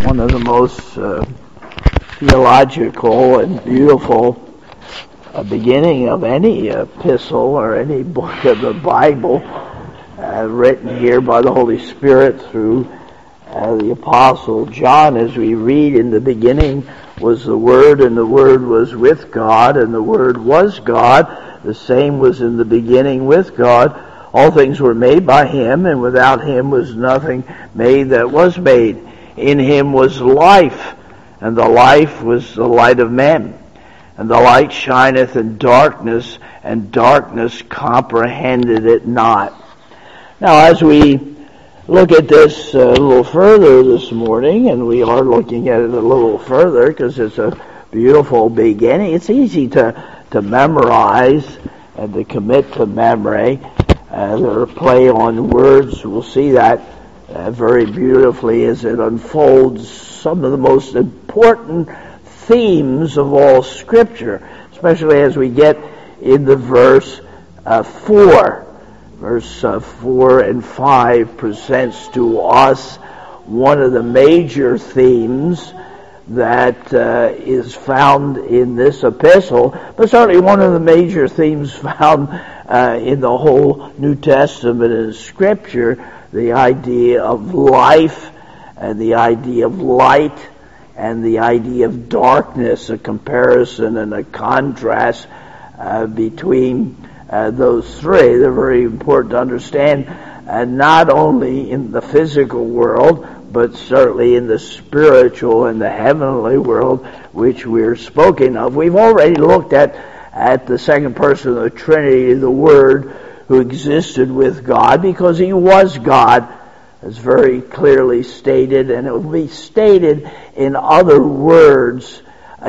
one of the most theological and beautiful beginning of any epistle or any book of the Bible written here by the Holy Spirit through the Apostle John. As we read, in the beginning was the Word, and the Word was with God, and the Word was God. The same was in the beginning with God. All things were made by Him, and without Him was nothing made that was made. In Him was life, and the life was the light of men. And the light shineth in darkness, and darkness comprehended it not. Now, as we look at this a little further this morning, and we are looking at it a little further because it's a beautiful beginning. It's easy to memorize and to commit to memory. There are play on words. We'll see that very beautifully as it unfolds some of the most important themes of all Scripture, especially as we get into verse 4. Verse 4 and 5 presents to us one of the major themes that is found in this epistle, but certainly one of the major themes found in the whole New Testament and Scripture, the idea of life and the idea of light and the idea of darkness, a comparison and a contrast between those three. They're very important to understand, not only in the physical world, but certainly in the spiritual and the heavenly world, which we're spoken of. We've already looked at the second person of the Trinity, the Word, who existed with God because He was God, as very clearly stated, and it will be stated in other words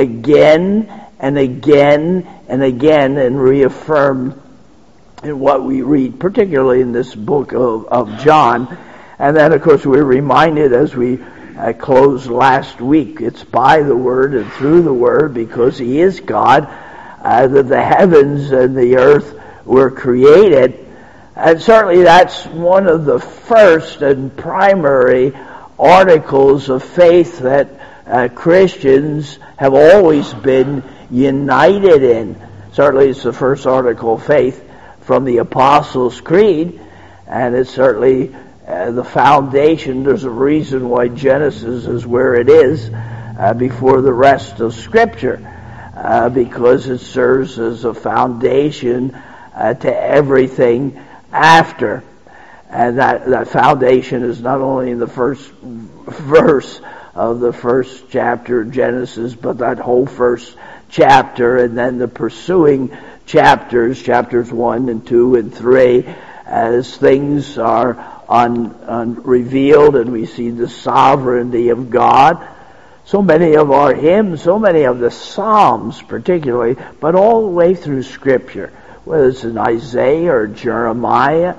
again and again and again, and reaffirmed in what we read, particularly in this book of John. And then, of course, we're reminded as we closed last week, it's by the Word and through the Word, because He is God, that the heavens and the earth were created. And certainly that's one of the first and primary articles of faith that Christians have always been united in. Certainly it's the first article of faith from the Apostles' Creed, and it's certainly the foundation. There's a reason why Genesis is where it is before the rest of Scripture, because it serves as a foundation to everything after. And that foundation is not only in the first verse of the first chapter of Genesis, but that whole first chapter, and then the pursuing chapters 1 and 2 and 3, as things are revealed and we see the sovereignty of God. So many of our hymns, so many of the Psalms particularly, but all the way through Scripture, whether it's in Isaiah or Jeremiah,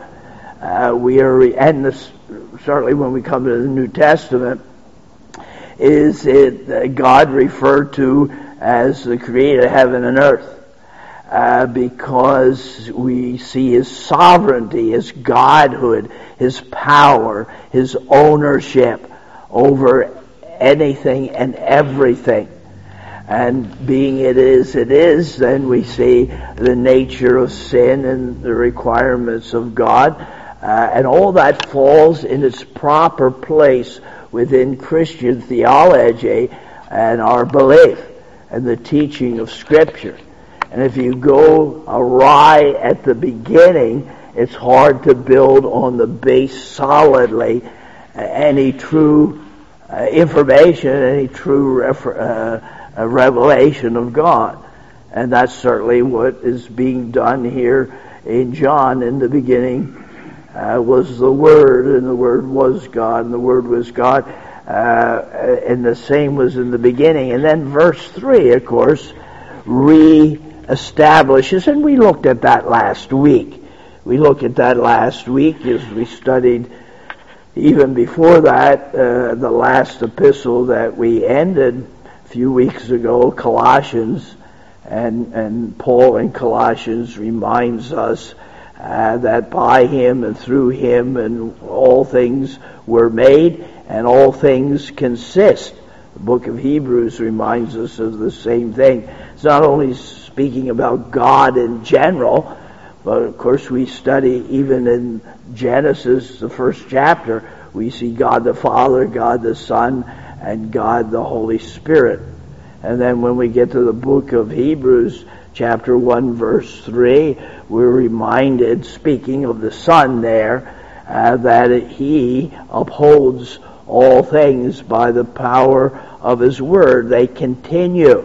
certainly when we come to the New Testament, is it God referred to as the creator of heaven and earth, because we see His sovereignty, His godhood, His power, His ownership over anything and everything. And being it is, then we see the nature of sin and the requirements of God, and all that falls in its proper place within Christian theology and our belief and the teaching of Scripture. And if you go awry at the beginning, it's hard to build on the base solidly any true information, any true revelation of God. And that's certainly what is being done here in John. In the beginning was the Word, and the Word was God, and the Word was God, and the same was in the beginning. And then verse 3, of course, establishes, and we looked at that last week. We looked at that last week as we studied, even before that, the last epistle that we ended a few weeks ago, Colossians, and Paul in Colossians reminds us that by Him and through Him and all things were made, and all things consist. The book of Hebrews reminds us of the same thing. It's not only speaking about God in general, but of course we study even in Genesis, the first chapter, we see God the Father, God the Son, and God the Holy Spirit. And then when we get to the book of Hebrews, chapter 1, verse 3, we're reminded, speaking of the Son there, that he upholds all things by the power of his word. They continue,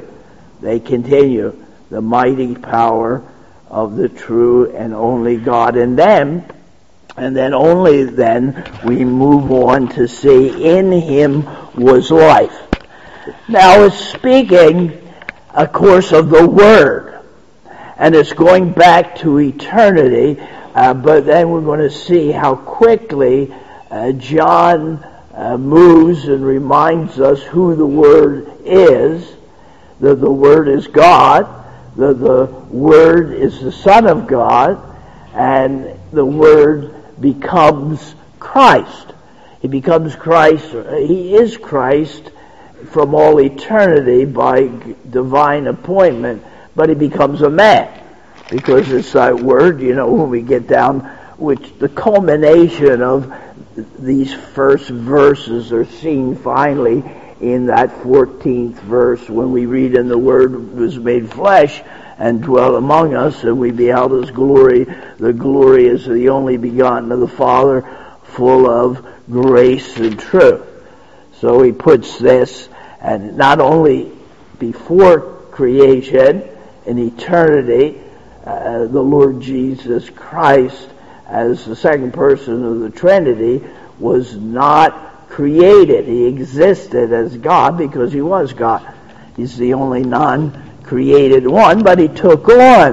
the mighty power of the true and only God in them. And then only then we move on to see in him was life. Now it's speaking, of course, of the Word. And it's going back to eternity, but then we're going to see how quickly John moves and reminds us who the Word is, that the Word is God, that the Word is the Son of God, and the Word becomes Christ. He becomes Christ, he is Christ from all eternity by divine appointment, but he becomes a man, because it's that word, when we get down, which the culmination of these first verses are seen finally in that 14th verse when we read, "And the Word was made flesh and dwelt among us, and we beheld his glory. The glory is the only begotten of the Father, full of grace and truth." So he puts this, and not only before creation, in eternity, the Lord Jesus Christ, as the second person of the Trinity, was not created. He existed as God because he was God. He's the only non-created one, but he took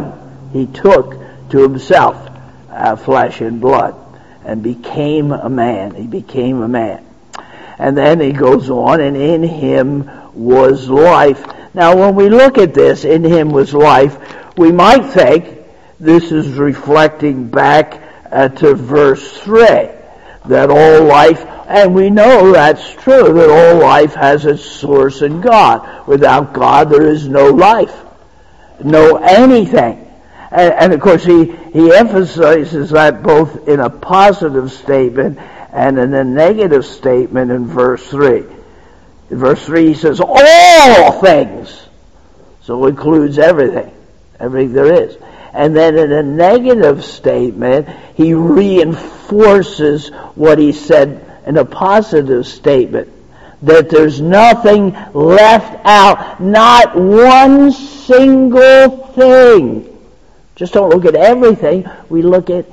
to himself flesh and blood and became a man. He became a man. And then he goes on, and in him was life. Now when we look at this, in him was life, we might think this is reflecting back to verse 3, that all life, and we know that's true, that all life has its source in God. Without God there is no life, no anything. And of course he emphasizes that both in a positive statement and in a negative statement in verse 3. In verse 3 he says, all things. So it includes everything there is. And then in a negative statement, he reinforces what he said in a positive statement, that there's nothing left out, not one single thing. Just don't look at everything, we look at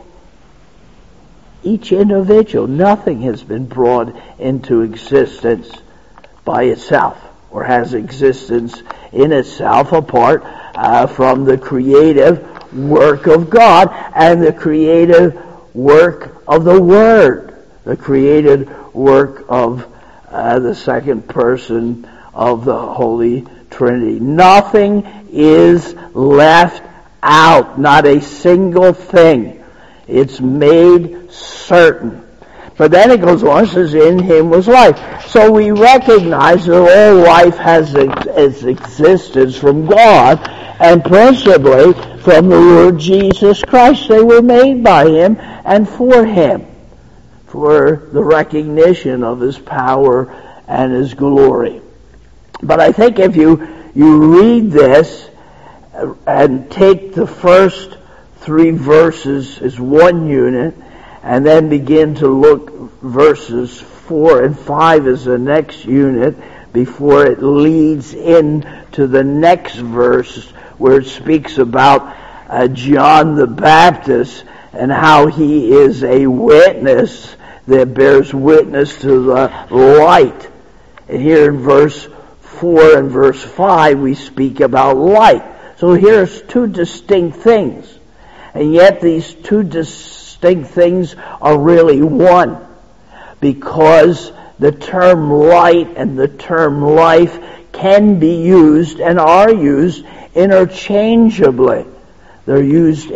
each individual. Nothing has been brought into existence by itself, or has existence in itself apart from the creative work of God and the creative work of the Word, the created work of the second person of the Holy Trinity. Nothing is left out, not a single thing. It's made certain. But then it goes on, it says, in him was life. So we recognize that all life has its existence from God, and principally from the Lord Jesus Christ. They were made by him and for him, for the recognition of his power and his glory. But I think if you read this and take the first 3 verses as one unit, and then begin to look verses 4 and 5 as the next unit before it leads into the next verse where it speaks about John the Baptist and how he is a witness that bears witness to the light. And here in verse 4 and verse 5 we speak about light. So here's 2 distinct things. And yet these 2 distinct things are really one, because the term light and the term life can be used and are used interchangeably. They're used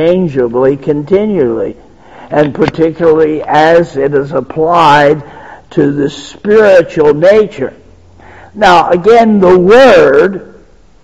interchangeably continually, and particularly as it is applied to the spiritual nature. Now, again, the word,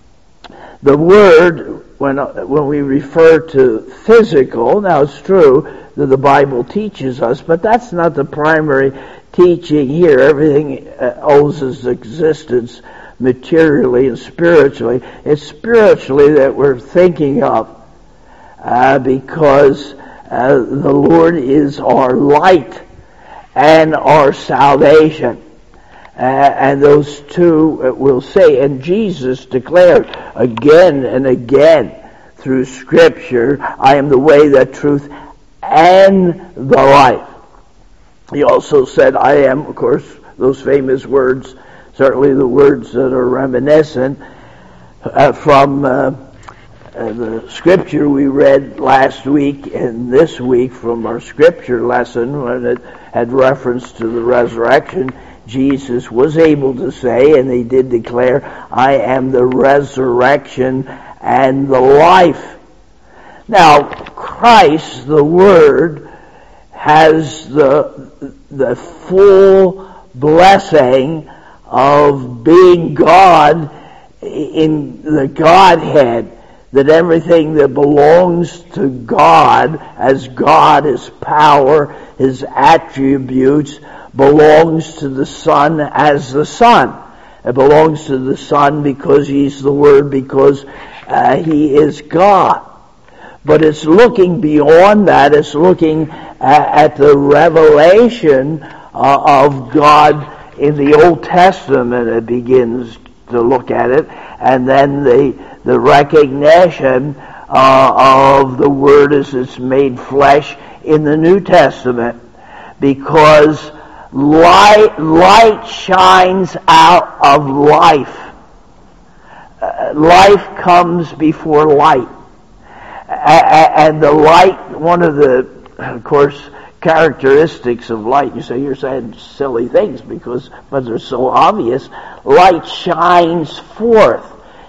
when we refer to physical, now it's true that the Bible teaches us, but that's not the primary teaching here. Everything owes its existence materially and spiritually. It's spiritually that we're thinking of, because the Lord is our light and our salvation. And those two will say, and Jesus declared again and again through Scripture, I am the way, the truth, and the life. He also said, I am, of course, those famous words, certainly the words that are reminiscent from the Scripture we read last week and this week from our Scripture lesson when it had reference to the resurrection. Jesus was able to say, and he did declare, I am the resurrection and the life. Now, Christ, the Word, has the full blessing of being God in the Godhead, that everything that belongs to God, as God, His power, His attributes, belongs to the Son as the Son. It belongs to the Son because He's the Word, because He is God. But it's looking beyond that. It's looking at the revelation of God in the Old Testament. It begins to look at it. And then the recognition of the Word as it's made flesh in the New Testament. Because light shines out of life. Life comes before light. And the light, one of the, of course, characteristics of light, you're saying silly things but they're so obvious. Light shines forth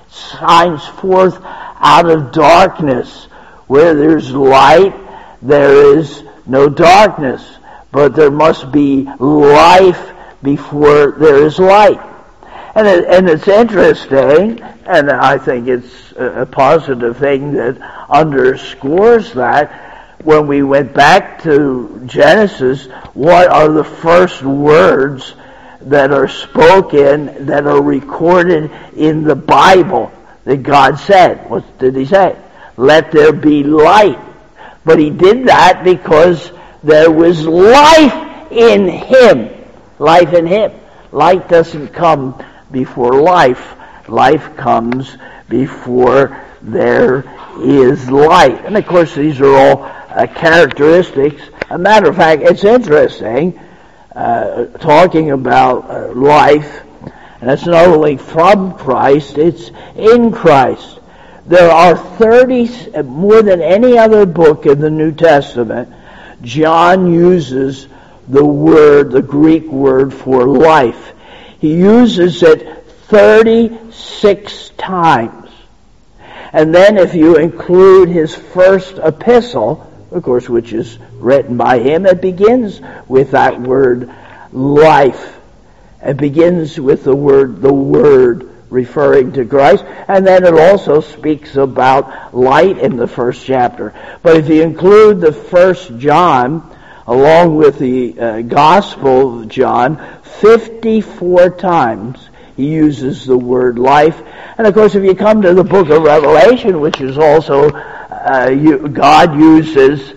out of darkness. Where there's light, there is no darkness. But there must be life before there is light. And it's interesting, and I think it's a positive thing that underscores that. When we went back to Genesis, what are the first words that are spoken, that are recorded in the Bible that God said? What did He say? Let there be light. But He did that because there was life in Him. Life in Him. Light doesn't come before life. Life comes before there is light. And of course these are all characteristics. A matter of fact, it's interesting talking about life, and it's not only from Christ, it's in Christ. There are 30, more than any other book in the New Testament, John uses the Greek word for life. He uses it 36 times. And then if you include his first epistle, of course, which is written by him, it begins with that word life. It begins with the word referring to Christ, and then it also speaks about light in the first chapter. But if you include the first John, along with the Gospel of John, 54 times he uses the word life. And of course, if you come to the book of Revelation, which is also, God uses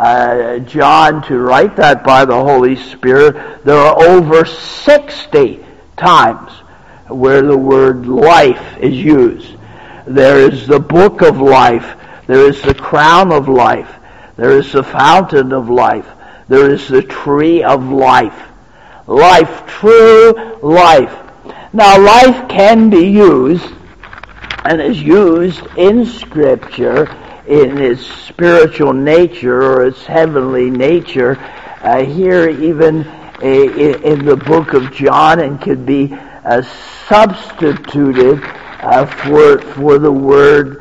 John to write that by the Holy Spirit, there are over 60 times where the word life is used. There is the book of life. There is the crown of life. There is the fountain of life. There is the tree of life. Life, true life. Now, life can be used and is used in Scripture in its spiritual nature or its heavenly nature. Here, even in the book of John, and could be substituted for the word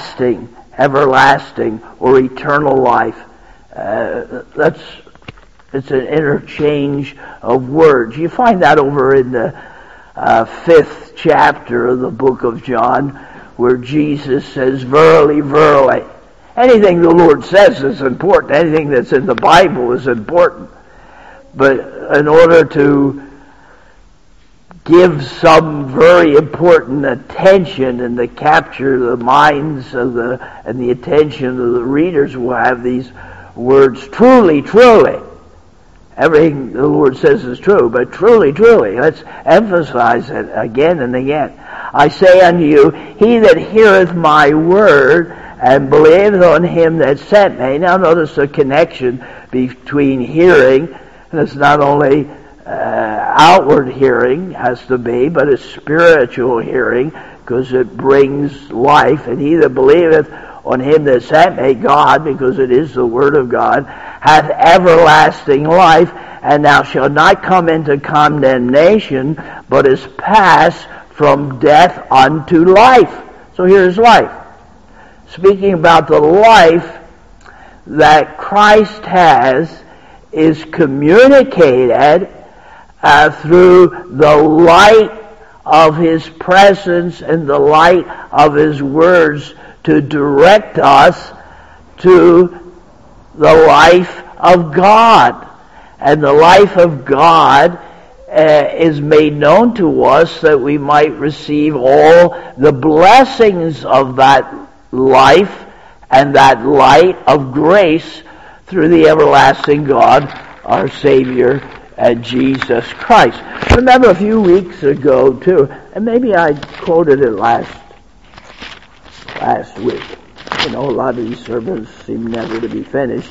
everlasting or eternal life. That's It's an interchange of words. You find that over in the 5th chapter of the book of John, where Jesus says, "Verily, verily." Anything the Lord says is important. Anything that's in the Bible is important. But in order to give some very important attention and to capture the minds of and the attention of the readers, will have these words, "Truly, truly." Everything the Lord says is true, but truly, truly. Let's emphasize it again and again. "I say unto you, he that heareth my word and believeth on him that sent me." Now notice the connection between hearing, and it's not only outward hearing has to be, but a spiritual hearing, because it brings life. "And he that believeth on him that sent me," God, because it is the word of God, "hath everlasting life, and thou shalt not come into condemnation, but is passed from death unto life." So here's life. Speaking about the life that Christ has is communicated through the light of his presence and the light of his words to direct us to the life of God. And the life of God is made known to us that we might receive all the blessings of that life and that light of grace through the everlasting God, our Savior, Jesus Christ. Remember a few weeks ago, too, and maybe I quoted it last week. You know, a lot of these sermons seem never to be finished.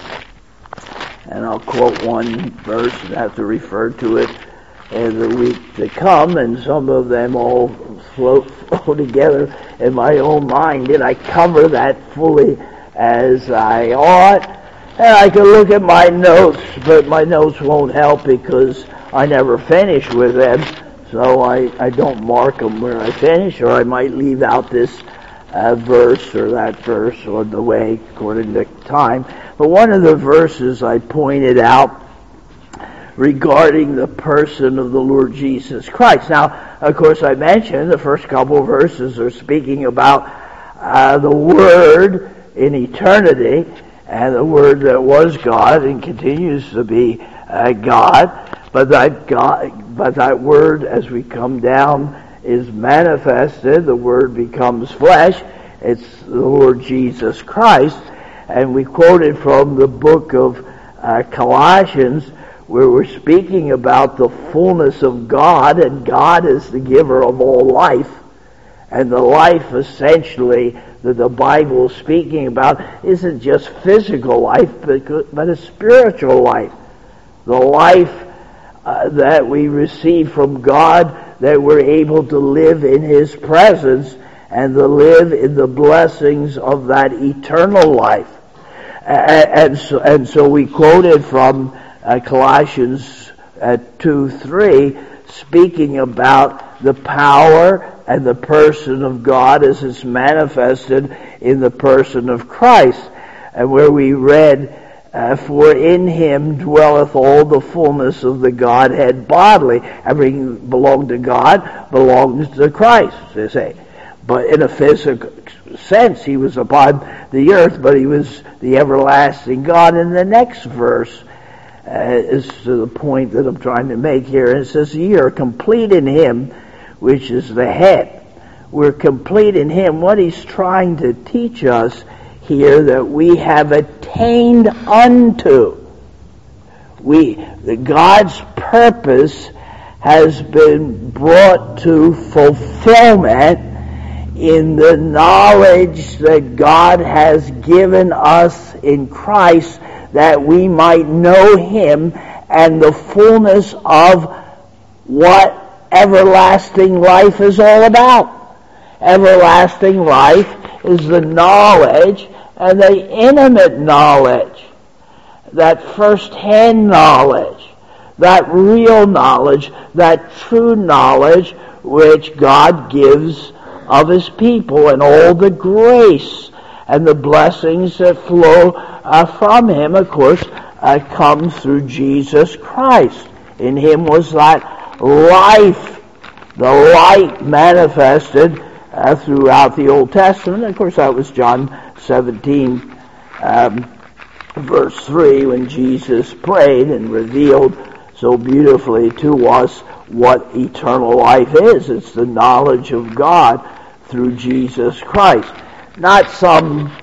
And I'll quote one verse and have to refer to it in the week to come, and some of them all flow together in my own mind. Did I cover that fully as I ought? And I can look at my notes, but my notes won't help because I never finish with them, so I don't mark them where I finish, or I might leave out this verse or that verse or the way according to time. But one of the verses I pointed out regarding the person of the Lord Jesus Christ. Now, of course, I mentioned the first couple of verses are speaking about the Word in eternity, and the Word that was God and continues to be God. But that Word, as we come down, is manifested. The Word becomes flesh. It's the Lord Jesus Christ. And we quoted from the book of Colossians, where we're speaking about the fullness of God, and God is the giver of all life. And the life, essentially, that the Bible is speaking about isn't just physical life, but a spiritual life. The life that we receive from God, that we're able to live in His presence and to live in the blessings of that eternal life. And so we quoted from Colossians 2:3, speaking about the power and the person of God as it's manifested in the person of Christ, and where we read, "For in Him dwelleth all the fullness of the Godhead bodily." Everything belonged to God belongs to Christ, they say. But in a physical sense, He was upon the earth, but He was the everlasting God. And the next verse is to the point that I'm trying to make here. And it says, "Ye are complete in Him, which is the head." We're complete in Him. What He's trying to teach us here, that we have attained unto. God's purpose has been brought to fulfillment in the knowledge that God has given us in Christ, that we might know Him and the fullness of what everlasting life is all about. Everlasting life is the knowledge, and the intimate knowledge, that first-hand knowledge, that real knowledge, that true knowledge which God gives of His people, and all the grace and the blessings that flow from Him, of course, comes through Jesus Christ. In him was that life, the light manifested throughout the Old Testament. Of course, that was John 17, verse 3, when Jesus prayed and revealed so beautifully to us what eternal life is. It's the knowledge of God through Jesus Christ. Not some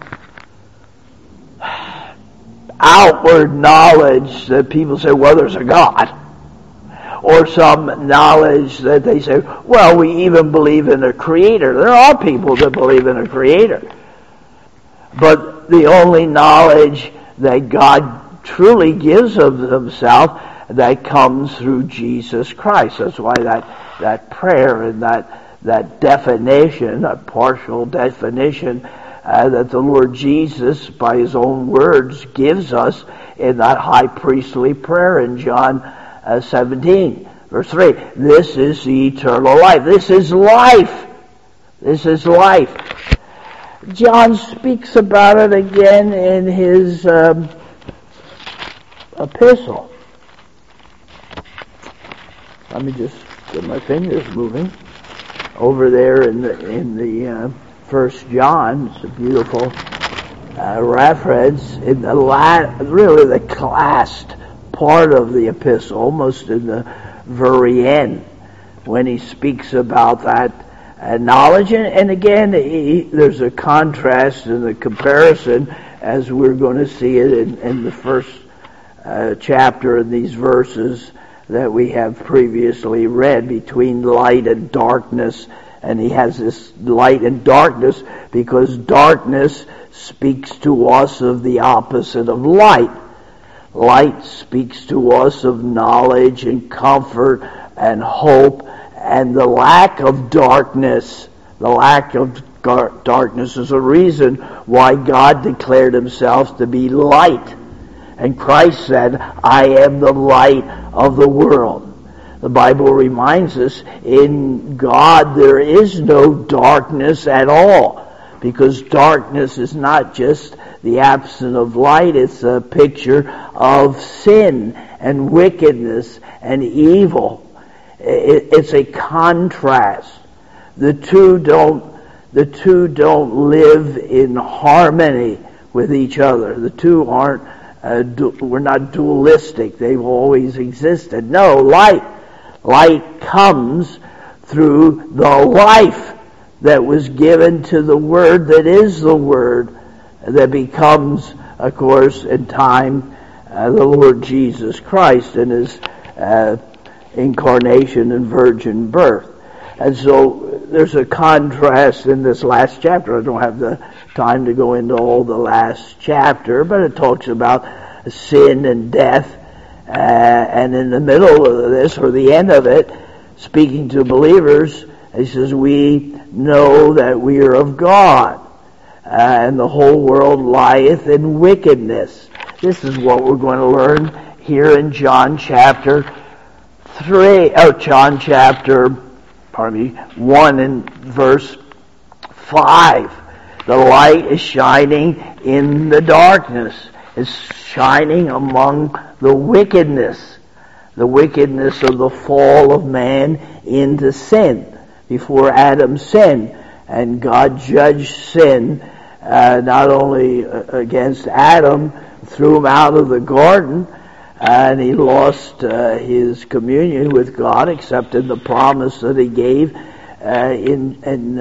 outward knowledge that people say, well, there's a God. Or some knowledge that they say, well, we even believe in a creator. There are people that believe in a creator. But the only knowledge that God truly gives of himself, that comes through Jesus Christ. That's why that prayer and that definition, a partial definition, that the Lord Jesus, by his own words, gives us in that high priestly prayer in John 17, verse 3. This is the eternal life. This is life. This is life. John speaks about it again in his epistle. Let me just get my fingers moving. Over there in the 1 John, it's a beautiful reference in the really the last part of the epistle, almost in the very end, when he speaks about that knowledge. And again, there's a contrast and a comparison, as we're going to see it in the first chapter in these verses that we have previously read, between light and darkness. And he has this light and darkness because darkness speaks to us of the opposite of light. Light speaks to us of knowledge and comfort and hope, and the lack of darkness. The lack of darkness is a reason why God declared himself to be light. And Christ said, I am the light of the world. The Bible reminds us, in God there is no darkness at all, because darkness is not just the absence of light, it's a picture of sin and wickedness and evil. It's a contrast. The two don't live in harmony with each other. The two aren't we're not dualistic. They've always existed. No, light comes through the life that was given to the Word that is the Word, that becomes, of course, in time, the Lord Jesus Christ in his incarnation and virgin birth. And so there's a contrast in this last chapter. I don't have the time to go into all the last chapter, but it talks about sin and death. And in the middle of this, or the end of it, speaking to believers, he says, we know that we are of God, and the whole world lieth in wickedness. This is what we're going to learn here in John chapter 1 and verse 5. The light is shining in the darkness. It's shining among the wickedness of the fall of man into sin. Before Adam sinned, and God judged sin not only against Adam, threw him out of the garden, and he lost his communion with God, except in the promise that he gave in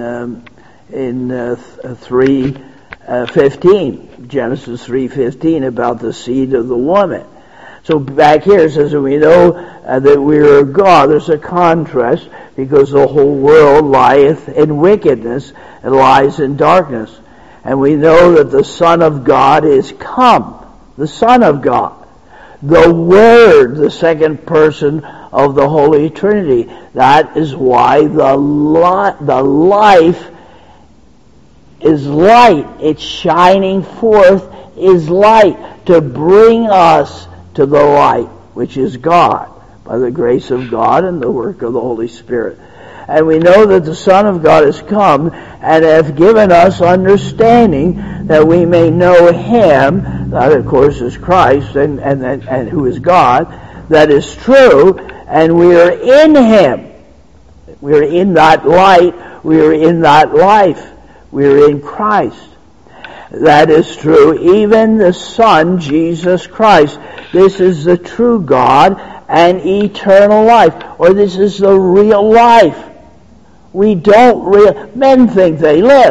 3:15, Genesis 3:15, about the seed of the woman. So back here it says that we know that we are of God. There's a contrast, because the whole world lieth in wickedness and lies in darkness. And we know that the Son of God is come. The Son of God. The Word, the second person of the Holy Trinity. That is why the life is light. It's shining forth is light, to bring us to the light, which is God, by the grace of God and the work of the Holy Spirit. And we know that the Son of God has come and hath given us understanding that we may know him, that of course is Christ and who is God, that is true, and we are in him. We are in that light, we are in that life, we are in Christ. That is true, even the Son, Jesus Christ. This is the true God and eternal life, or this is the real life. We don't men think they live,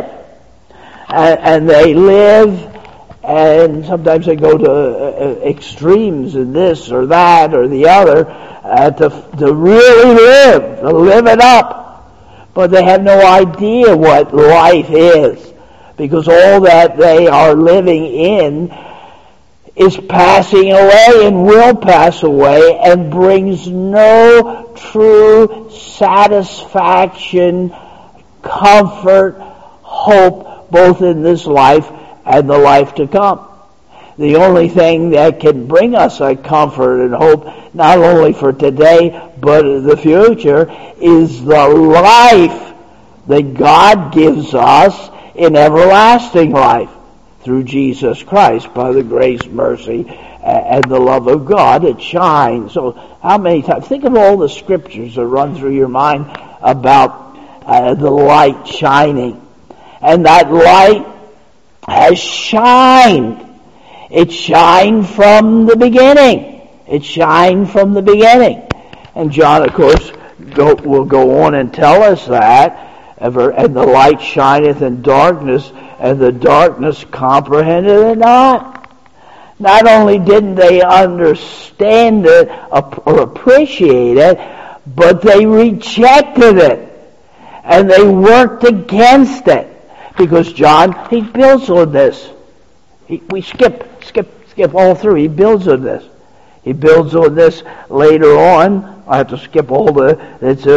and they live, and sometimes they go to extremes in this or that or the other to really to live it up. But they have no idea what life is, because all that they are living in is passing away and will pass away and brings no true satisfaction, comfort, hope, both in this life and the life to come. The only thing that can bring us a comfort and hope, not only for today, but the future, is the life that God gives us in everlasting life through Jesus Christ, by the grace, mercy, and the love of God. It shines. So how many times, think of all the scriptures that run through your mind about the light shining. And that light has shined. It shined from the beginning. It shined from the beginning. And John, of course, will go on and tell us that. And the light shineth in darkness, and the darkness comprehended it not. Not only didn't they understand it or appreciate it, but they rejected it. And they worked against it. Because John, he builds on this. We skip all through. He builds on this. He builds on this later on. I have to skip all it's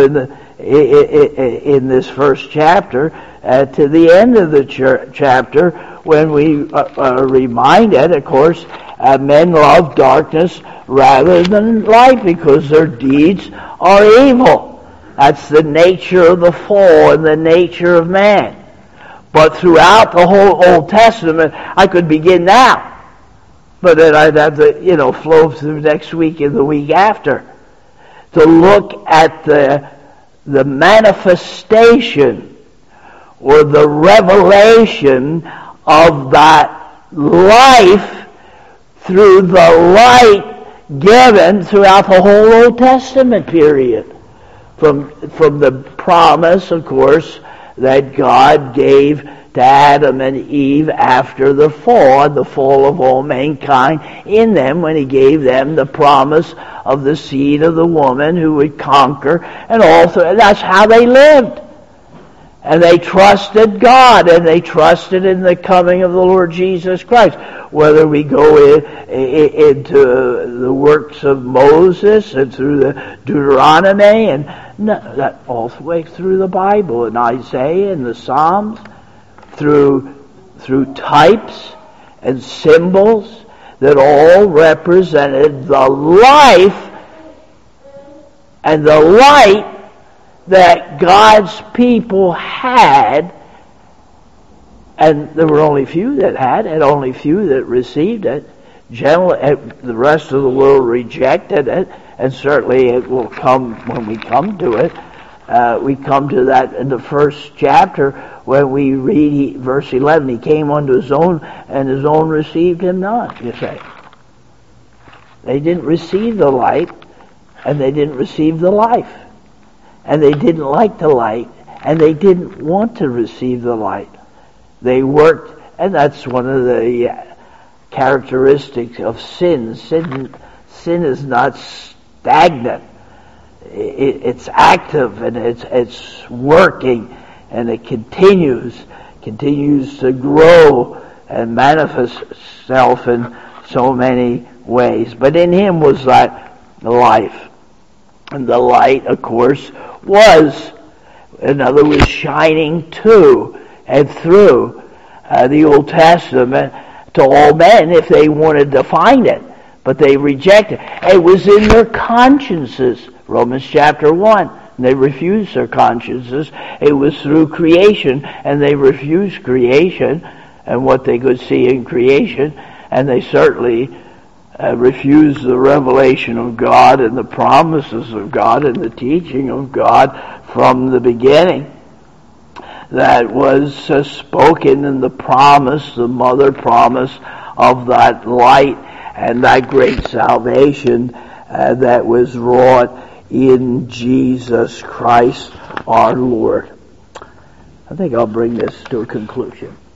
in this first chapter to the end of the chapter, when we are reminded, of course, men love darkness rather than light because their deeds are evil. That's the nature of the fall and the nature of man. But throughout the whole Old Testament, I could begin now, but then I'd have to, flow through next week and the week after to look at the manifestation or the revelation of that life through the light given throughout the whole Old Testament period. From the promise, of course, that God gave to Adam and Eve after the fall of all mankind in them, when he gave them the promise of the seed of the woman who would conquer, and that's how they lived. And they trusted God, and they trusted in the coming of the Lord Jesus Christ. Whether we go into the works of Moses and through the Deuteronomy and that all the way through the Bible and Isaiah and the Psalms, through types and symbols that all represented the life and the light that God's people had, and there were only few that had, and only few that received it. Generally, the rest of the world rejected it, and certainly it will come when we come to it. We come to that in the first chapter when we read verse 11. He came unto his own, and his own received him not, you say. They didn't receive the light, and they didn't receive the life. And they didn't like the light, and they didn't want to receive the light. They worked, and that's one of the characteristics of sin. Sin is not stagnant. It's active, and it's working, and it continues to grow and manifest itself in so many ways. But in him was that life. And the light, of course, was, in other words, shining to and through the Old Testament to all men if they wanted to find it. But they rejected it. It was in their consciences. Romans chapter 1. And they refused their consciences. It was through creation, and they refused creation and what they could see in creation, and they certainly refused the revelation of God and the promises of God and the teaching of God from the beginning that was spoken in the promise, the mother promise of that light and that great salvation that was wrought in Jesus Christ our Lord. I think I'll bring this to a conclusion.